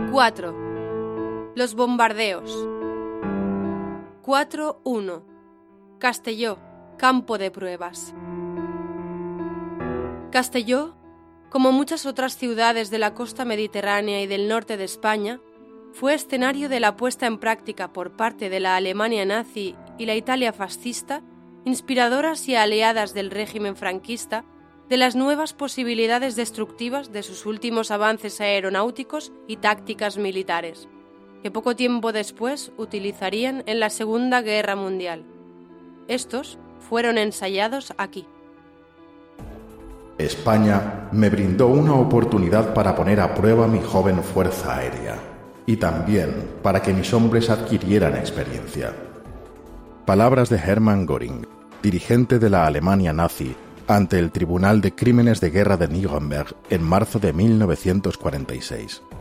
4. Los bombardeos. 4.1. Castelló, campo de pruebas. Castelló, como muchas otras ciudades de la costa mediterránea y del norte de España, fue escenario de la puesta en práctica por parte de la Alemania nazi y la Italia fascista, inspiradoras y aliadas del régimen franquista, de las nuevas posibilidades destructivas de sus últimos avances aeronáuticos y tácticas militares, que poco tiempo después utilizarían en la Segunda Guerra Mundial. Estos fueron ensayados aquí. España me brindó una oportunidad para poner a prueba mi joven fuerza aérea y también para que mis hombres adquirieran experiencia. Palabras de Hermann Göring, dirigente de la Alemania nazi, ante el Tribunal de Crímenes de Guerra de Nuremberg en marzo de 1946.